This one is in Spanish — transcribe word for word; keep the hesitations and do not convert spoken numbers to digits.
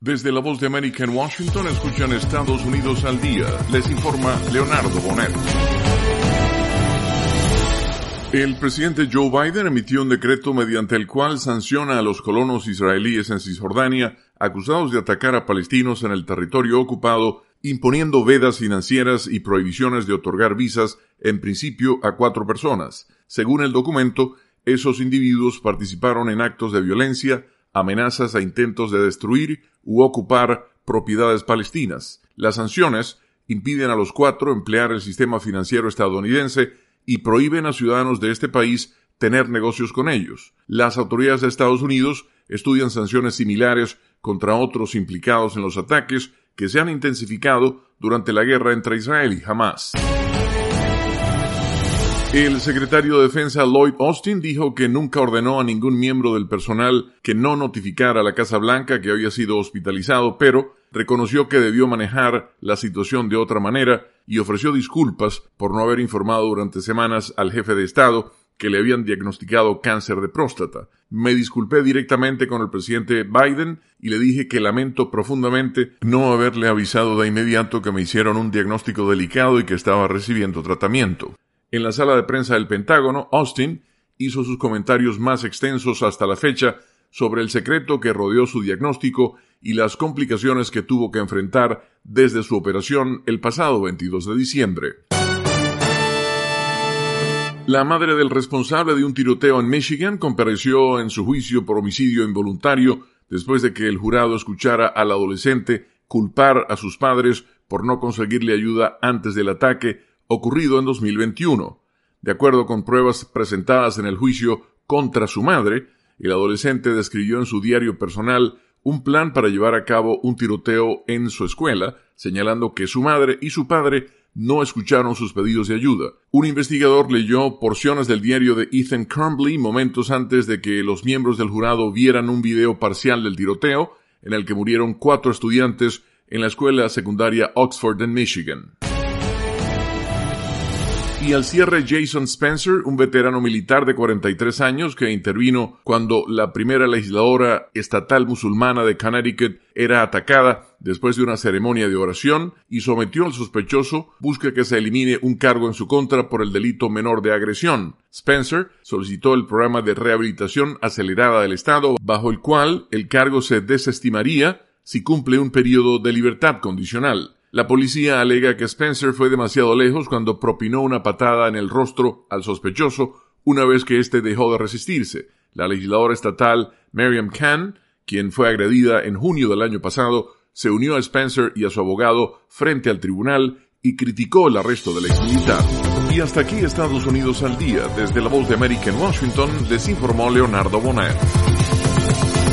Desde la Voz de América en Washington, escuchan Estados Unidos al día. Les informa Leonardo Bonet. El presidente Joe Biden emitió un decreto mediante el cual sanciona a los colonos israelíes en Cisjordania acusados de atacar a palestinos en el territorio ocupado, imponiendo vedas financieras y prohibiciones de otorgar visas, en principio a cuatro personas. Según el documento, esos individuos participaron en actos de violencia, amenazas e intentos de destruir u ocupar propiedades palestinas. Las sanciones impiden a los cuatro emplear el sistema financiero estadounidense y prohíben a ciudadanos de este país tener negocios con ellos. Las autoridades de Estados Unidos estudian sanciones similares contra otros implicados en los ataques que se han intensificado durante la guerra entre Israel y Hamas. El secretario de Defensa Lloyd Austin dijo que nunca ordenó a ningún miembro del personal que no notificara a la Casa Blanca que había sido hospitalizado, pero reconoció que debió manejar la situación de otra manera y ofreció disculpas por no haber informado durante semanas al jefe de Estado que le habían diagnosticado cáncer de próstata. Me disculpé directamente con el presidente Biden y le dije que lamento profundamente no haberle avisado de inmediato que me hicieron un diagnóstico delicado y que estaba recibiendo tratamiento. En la sala de prensa del Pentágono, Austin hizo sus comentarios más extensos hasta la fecha sobre el secreto que rodeó su diagnóstico y las complicaciones que tuvo que enfrentar desde su operación el pasado veintidós de diciembre. La madre del responsable de un tiroteo en Michigan compareció en su juicio por homicidio involuntario después de que el jurado escuchara al adolescente culpar a sus padres por no conseguirle ayuda antes del ataque ocurrido en dos mil veintiuno. De acuerdo con pruebas presentadas en el juicio contra su madre, el adolescente describió en su diario personal un plan para llevar a cabo un tiroteo en su escuela, señalando que su madre y su padre no escucharon sus pedidos de ayuda. Un investigador leyó porciones del diario de Ethan Crumbley momentos antes de que los miembros del jurado vieran un video parcial del tiroteo, en el que murieron cuatro estudiantes en la escuela secundaria Oxford en Michigan. Y al cierre, Jason Spencer, un veterano militar de cuarenta y tres años que intervino cuando la primera legisladora estatal musulmana de Connecticut era atacada después de una ceremonia de oración y sometió al sospechoso, busca que se elimine un cargo en su contra por el delito menor de agresión. Spencer solicitó el programa de rehabilitación acelerada del Estado, bajo el cual el cargo se desestimaría si cumple un periodo de libertad condicional. La policía alega que Spencer fue demasiado lejos cuando propinó una patada en el rostro al sospechoso una vez que éste dejó de resistirse. La legisladora estatal Miriam Kahn, quien fue agredida en junio del año pasado, se unió a Spencer y a su abogado frente al tribunal y criticó el arresto del exmilitar. Y hasta aquí Estados Unidos al día. Desde la Voz de América en Washington, les informó Leonardo Bonet.